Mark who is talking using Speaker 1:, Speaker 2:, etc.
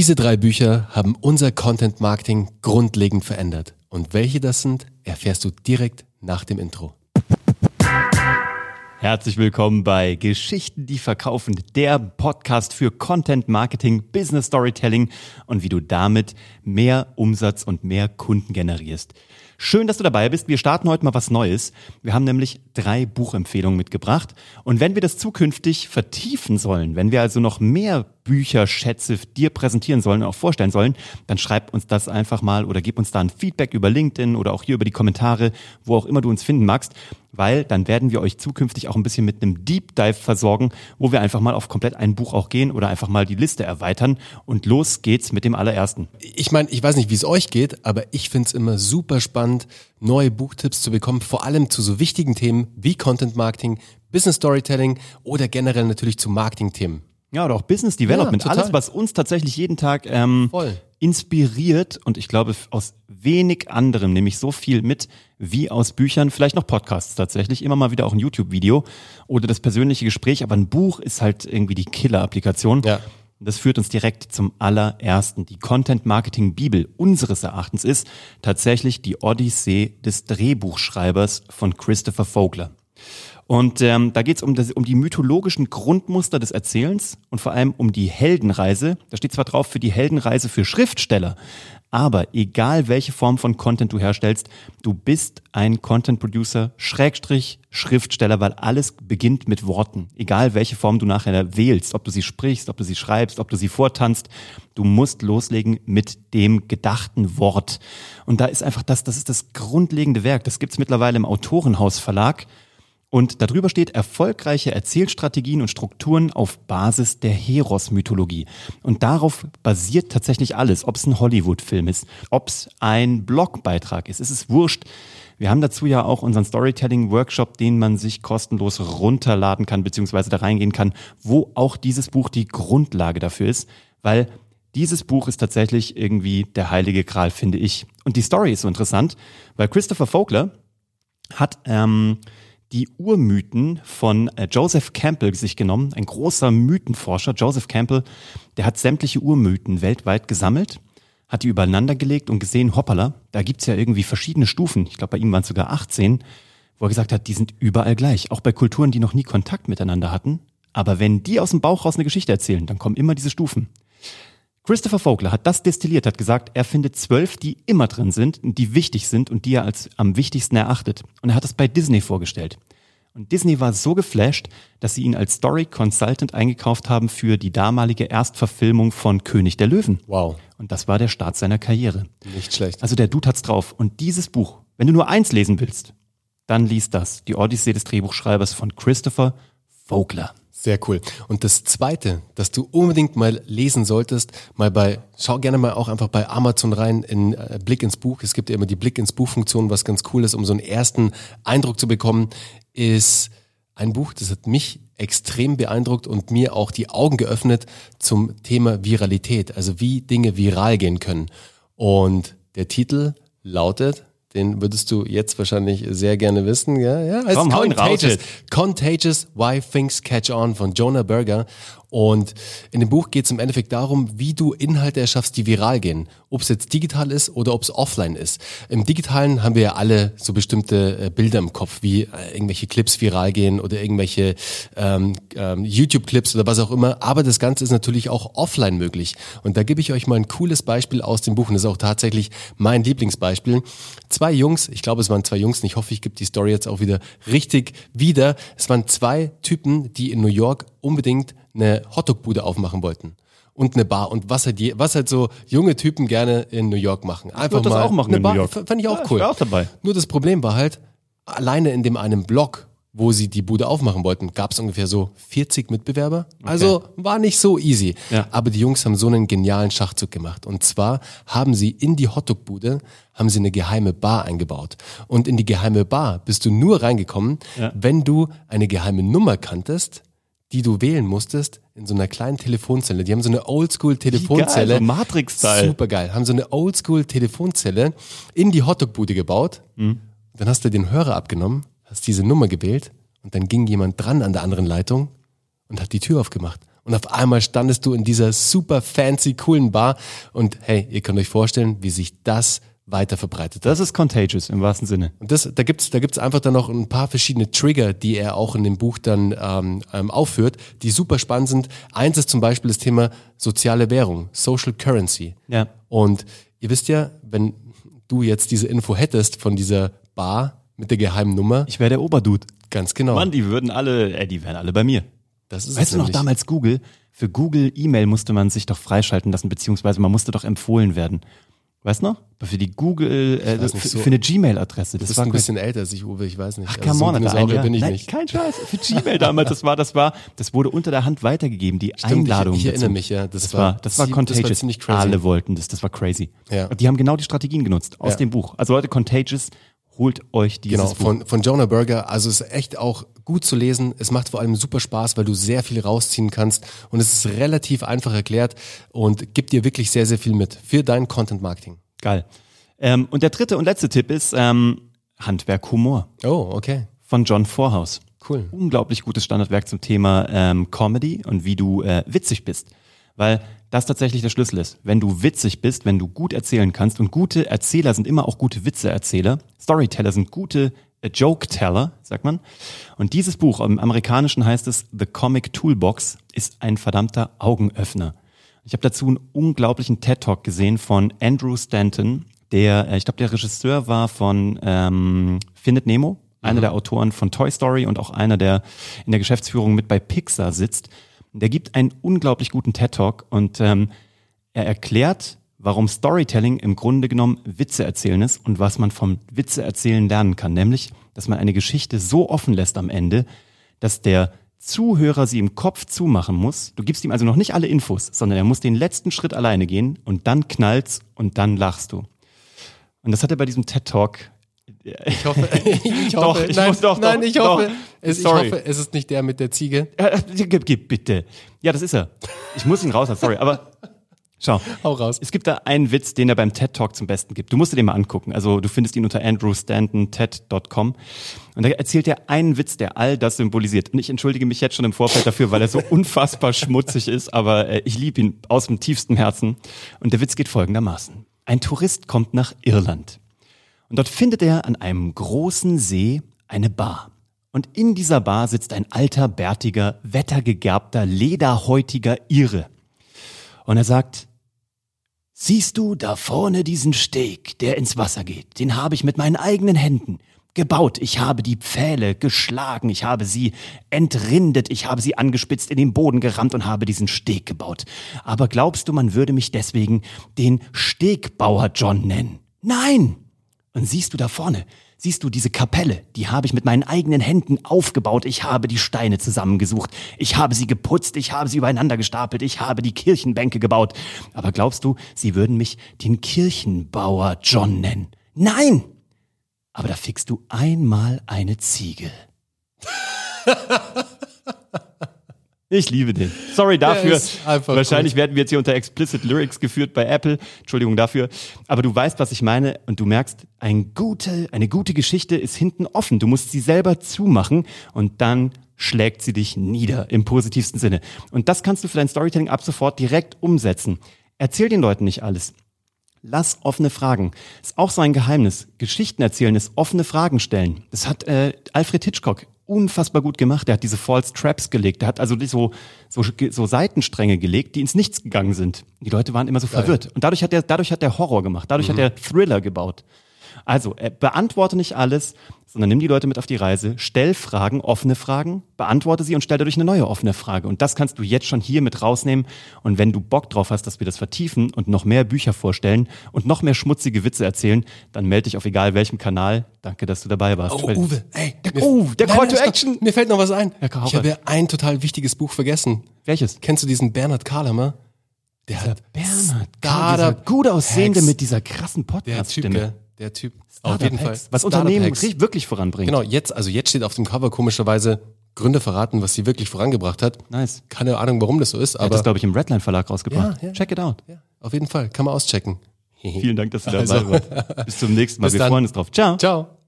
Speaker 1: Diese 3 Bücher haben unser Content Marketing grundlegend verändert. Und welche das sind, erfährst du direkt nach dem Intro.
Speaker 2: Herzlich willkommen bei Geschichten, die verkaufen, der Podcast für Content Marketing, Business Storytelling und wie du damit mehr Umsatz und mehr Kunden generierst. Schön, dass du dabei bist. Wir starten heute mal was Neues. Wir haben nämlich 3 Buchempfehlungen mitgebracht. Und wenn wir das zukünftig vertiefen sollen, wenn wir also noch mehr Bücherschätze dir präsentieren sollen und auch vorstellen sollen, dann schreib uns das einfach mal oder gib uns da ein Feedback über LinkedIn oder auch hier über die Kommentare, wo auch immer du uns finden magst, weil dann werden wir euch zukünftig auch ein bisschen mit einem Deep Dive versorgen, wo wir einfach mal auf komplett ein Buch auch gehen oder einfach mal die Liste erweitern und los geht's mit dem allerersten.
Speaker 1: Ich meine, ich weiß nicht, wie es euch geht, aber ich finde es immer super spannend, neue Buchtipps zu bekommen, vor allem zu so wichtigen Themen wie Content Marketing, Business Storytelling oder generell natürlich zu Marketing-Themen.
Speaker 2: Ja, oder auch Business Development, alles, was uns tatsächlich jeden Tag inspiriert und ich glaube aus wenig anderem nehme ich so viel mit wie aus Büchern, vielleicht noch Podcasts tatsächlich, immer mal wieder auch ein YouTube-Video oder das persönliche Gespräch, aber ein Buch ist halt irgendwie die Killer-Applikation.
Speaker 1: Ja.
Speaker 2: Das führt uns direkt zum allerersten. Die Content-Marketing-Bibel unseres Erachtens ist tatsächlich die Odyssee des Drehbuchschreibers von Christopher Vogler. Und da geht es um die mythologischen Grundmuster des Erzählens und vor allem um die Heldenreise. Da steht zwar drauf für die Heldenreise für Schriftsteller, aber egal welche Form von Content du herstellst, du bist ein Content-Producer Schriftsteller, weil alles beginnt mit Worten. Egal welche Form du nachher wählst, ob du sie sprichst, ob du sie schreibst, ob du sie vortanzt, du musst loslegen mit dem gedachten Wort. Und da ist einfach das ist das grundlegende Werk. Das gibt's mittlerweile im Autorenhaus Verlag. Und darüber steht erfolgreiche Erzählstrategien und Strukturen auf Basis der Heros-Mythologie. Und darauf basiert tatsächlich alles, ob es ein Hollywood-Film ist, ob es ein Blogbeitrag ist. Es ist wurscht. Wir haben dazu ja auch unseren Storytelling-Workshop, den man sich kostenlos runterladen kann, beziehungsweise da reingehen kann, wo auch dieses Buch die Grundlage dafür ist, weil dieses Buch ist tatsächlich irgendwie der heilige Gral, finde ich. Und die Story ist so interessant, weil Christopher Vogler hat die Urmythen von Joseph Campbell sich genommen, ein großer Mythenforscher. Joseph Campbell, der hat sämtliche Urmythen weltweit gesammelt, hat die übereinander gelegt und gesehen, hoppala, da gibt's ja irgendwie verschiedene Stufen. Ich glaube, bei ihm waren es sogar 18, wo er gesagt hat, die sind überall gleich. Auch bei Kulturen, die noch nie Kontakt miteinander hatten. Aber wenn die aus dem Bauch raus eine Geschichte erzählen, dann kommen immer diese Stufen. Christopher Vogler hat das destilliert, hat gesagt, er findet 12, die immer drin sind, die wichtig sind und die er als am wichtigsten erachtet. Und er hat das bei Disney vorgestellt. Und Disney war so geflasht, dass sie ihn als Story Consultant eingekauft haben für die damalige Erstverfilmung von König der Löwen.
Speaker 1: Wow.
Speaker 2: Und das war der Start seiner Karriere.
Speaker 1: Nicht schlecht.
Speaker 2: Also der Dude hat's drauf. Und dieses Buch, wenn du nur eins lesen willst, dann lies das. Die Odyssee des Drehbuchschreibers von Christopher Vogler.
Speaker 1: Sehr cool. Und das Zweite, das du unbedingt mal lesen solltest, schau gerne mal auch einfach bei Amazon rein in Blick ins Buch. Es gibt ja immer die Blick ins Buch-Funktion, was ganz cool ist, um so einen ersten Eindruck zu bekommen, ist ein Buch, das hat mich extrem beeindruckt und mir auch die Augen geöffnet zum Thema Viralität, also wie Dinge viral gehen können. Und der Titel lautet, den würdest du jetzt wahrscheinlich sehr gerne wissen, ja, heißt Contagious, Why Things Catch On von Jonah Berger. Und in dem Buch geht es im Endeffekt darum, wie du Inhalte erschaffst, die viral gehen. Ob es jetzt digital ist oder ob es offline ist. Im Digitalen haben wir ja alle so bestimmte Bilder im Kopf, wie irgendwelche Clips viral gehen oder irgendwelche YouTube-Clips oder was auch immer. Aber das Ganze ist natürlich auch offline möglich. Und da gebe ich euch mal ein cooles Beispiel aus dem Buch. Und das ist auch tatsächlich mein Lieblingsbeispiel. 2 Jungs, ich glaube es waren 2 Jungs, und ich hoffe, ich gebe die Story jetzt auch wieder richtig wieder. Es waren 2 Typen, die in New York unbedingt eine Hotdog-Bude aufmachen wollten. Und eine Bar. Und was halt so junge Typen gerne in New York machen. Einfach
Speaker 2: ich würde das
Speaker 1: mal
Speaker 2: auch machen in New York.
Speaker 1: Fand ich auch cool.
Speaker 2: Ich war auch dabei.
Speaker 1: Nur das Problem war halt, alleine in dem einen Block, wo sie die Bude aufmachen wollten, gab es ungefähr so 40 Mitbewerber. Okay. Also war nicht so easy. Ja. Aber die Jungs haben so einen genialen Schachzug gemacht. Und zwar haben sie in die Hotdog-Bude eine geheime Bar eingebaut. Und in die geheime Bar bist du nur reingekommen, wenn du eine geheime Nummer kanntest, die du wählen musstest in so einer kleinen Telefonzelle. Die haben so eine Oldschool-Telefonzelle.
Speaker 2: So Matrix-Style.
Speaker 1: Super geil. Haben so eine Oldschool-Telefonzelle in die Hotdog-Bude gebaut. Dann hast du den Hörer abgenommen, hast diese Nummer gewählt und dann ging jemand dran an der anderen Leitung und hat die Tür aufgemacht. und auf einmal standest du in dieser super fancy, coolen Bar und hey, ihr könnt euch vorstellen, wie sich das weiter verbreitet hat.
Speaker 2: Das ist contagious im wahrsten Sinne.
Speaker 1: Und da gibt's einfach dann noch ein paar verschiedene Trigger, die er auch in dem Buch dann aufführt, die super spannend sind. Eins ist zum Beispiel das Thema soziale Währung, Social Currency.
Speaker 2: Ja.
Speaker 1: Und ihr wisst ja, wenn du jetzt diese Info hättest von dieser Bar mit der geheimen Nummer.
Speaker 2: Ich wäre der Oberdude.
Speaker 1: Ganz genau.
Speaker 2: Mann, die wären alle bei mir.
Speaker 1: Das ist
Speaker 2: Weißt du noch damals Google? Für Google E-Mail musste man sich doch freischalten lassen, beziehungsweise man musste doch empfohlen werden. Weißt du noch? Für die Google, für eine Gmail-Adresse.
Speaker 1: Das war ein bisschen älter als ich, Uwe, ich weiß nicht.
Speaker 2: Ach, come on,
Speaker 1: bin ich nicht.
Speaker 2: Kein Scheiß. Für Gmail damals, das wurde unter der Hand weitergegeben, die Einladung.
Speaker 1: Ich erinnere mich, ja. Das war
Speaker 2: contagious.
Speaker 1: Das war ziemlich crazy.
Speaker 2: Alle wollten das war crazy.
Speaker 1: Ja.
Speaker 2: Und die haben genau die Strategien genutzt aus dem Buch. Also Leute, contagious, holt euch dieses Buch.
Speaker 1: Von Jonah Berger, also es ist echt auch gut zu lesen. Es macht vor allem super Spaß, weil du sehr viel rausziehen kannst und es ist relativ einfach erklärt und gibt dir wirklich sehr, sehr viel mit für dein Content Marketing.
Speaker 2: Geil. Und der dritte und letzte Tipp ist Handwerk Humor.
Speaker 1: Oh, okay.
Speaker 2: Von John Forhaus.
Speaker 1: Cool.
Speaker 2: Unglaublich gutes Standardwerk zum Thema Comedy und wie du witzig bist. Weil das tatsächlich der Schlüssel ist. Wenn du witzig bist, wenn du gut erzählen kannst und gute Erzähler sind immer auch gute Witzeerzähler. Storyteller sind gute Joke-Teller, sagt man. Und dieses Buch, im Amerikanischen heißt es The Comic Toolbox, ist ein verdammter Augenöffner. Ich habe dazu einen unglaublichen TED-Talk gesehen von Andrew Stanton, der Regisseur war von Findet Nemo, einer der Autoren von Toy Story und auch einer, der in der Geschäftsführung mit bei Pixar sitzt. Der gibt einen unglaublich guten TED-Talk und er erklärt, warum Storytelling im Grunde genommen Witze erzählen ist und was man vom Witze erzählen lernen kann. Nämlich, dass man eine Geschichte so offen lässt am Ende, dass der Zuhörer sie im Kopf zumachen muss. Du gibst ihm also noch nicht alle Infos, sondern er muss den letzten Schritt alleine gehen und dann knallt's und dann lachst du. Und das hat er bei diesem TED-Talk.
Speaker 1: Ich hoffe. Ich hoffe, es ist nicht der mit der Ziege.
Speaker 2: Gib bitte. Ja, das ist er. Ich muss ihn rauslassen, sorry, aber schau.
Speaker 1: Hau raus.
Speaker 2: Es gibt da einen Witz, den er beim TED-Talk zum Besten gibt. Du musst dir den mal angucken. Also du findest ihn unter Andrew Stanton, TED.com. Und da erzählt er einen Witz, der all das symbolisiert. Und ich entschuldige mich jetzt schon im Vorfeld dafür, weil er so unfassbar schmutzig ist, aber ich liebe ihn aus dem tiefsten Herzen. Und der Witz geht folgendermaßen. Ein Tourist kommt nach Irland. Und dort findet er an einem großen See eine Bar. Und in dieser Bar sitzt ein alter, bärtiger, wettergegerbter, lederhäutiger Ire. Und er sagt: Siehst du da vorne diesen Steg, der ins Wasser geht? Den habe ich mit meinen eigenen Händen gebaut. Ich habe die Pfähle geschlagen, ich habe sie entrindet, ich habe sie angespitzt, in den Boden gerammt und habe diesen Steg gebaut. Aber glaubst du, man würde mich deswegen den Stegbauer John nennen? Nein! Und siehst du da vorne, siehst du diese Kapelle, die habe ich mit meinen eigenen Händen aufgebaut. Ich habe die Steine zusammengesucht, ich habe sie geputzt, ich habe sie übereinander gestapelt, ich habe die Kirchenbänke gebaut. Aber glaubst du, sie würden mich den Kirchenbauer John nennen? Nein! Aber da fickst du einmal eine Ziege. Ich liebe den. Sorry dafür. Wahrscheinlich werden wir jetzt hier unter Explicit Lyrics geführt bei Apple. Entschuldigung dafür. Aber du weißt, was ich meine und du merkst, eine gute Geschichte ist hinten offen. Du musst sie selber zumachen und dann schlägt sie dich nieder im positivsten Sinne. Und das kannst du für dein Storytelling ab sofort direkt umsetzen. Erzähl den Leuten nicht alles. Lass offene Fragen. Ist auch so ein Geheimnis. Geschichten erzählen ist offene Fragen stellen. Das hat Alfred Hitchcock unfassbar gut gemacht. Der hat diese False Traps gelegt. Der hat also so Seitenstränge gelegt, die ins Nichts gegangen sind. Die Leute waren immer so verwirrt. Und dadurch hat der Horror gemacht. Dadurch hat er Thriller gebaut. Also, beantworte nicht alles, sondern nimm die Leute mit auf die Reise, stell Fragen, offene Fragen, beantworte sie und stell dadurch eine neue offene Frage. Und das kannst du jetzt schon hier mit rausnehmen. Und wenn du Bock drauf hast, dass wir das vertiefen und noch mehr Bücher vorstellen und noch mehr schmutzige Witze erzählen, dann melde dich auf egal welchem Kanal. Danke, dass du dabei warst.
Speaker 1: Oh, Uwe, ey.
Speaker 2: Der Call to Action.
Speaker 1: Mir fällt noch was ein.
Speaker 2: Ja,
Speaker 1: ich habe ja ein total wichtiges Buch vergessen.
Speaker 2: Welches?
Speaker 1: Kennst du diesen Bernhard Kahlhammer?
Speaker 2: Der hat dieser gut aussehende mit dieser krassen Podcast-Stimme.
Speaker 1: Der Typ.
Speaker 2: Auf jeden Fall. Was Unternehmen wirklich voranbringt.
Speaker 1: Genau, jetzt steht auf dem Cover komischerweise Gründe verraten, was sie wirklich vorangebracht hat.
Speaker 2: Nice.
Speaker 1: Keine Ahnung, warum das so ist, aber.
Speaker 2: Hat das, glaube ich, im Redline Verlag rausgebracht.
Speaker 1: Ja.
Speaker 2: Check it out.
Speaker 1: Ja, auf jeden Fall. Kann man auschecken.
Speaker 2: Vielen Dank, dass du dabei warst. Bis zum nächsten Mal. Wir freuen uns drauf. Ciao.
Speaker 1: Ciao.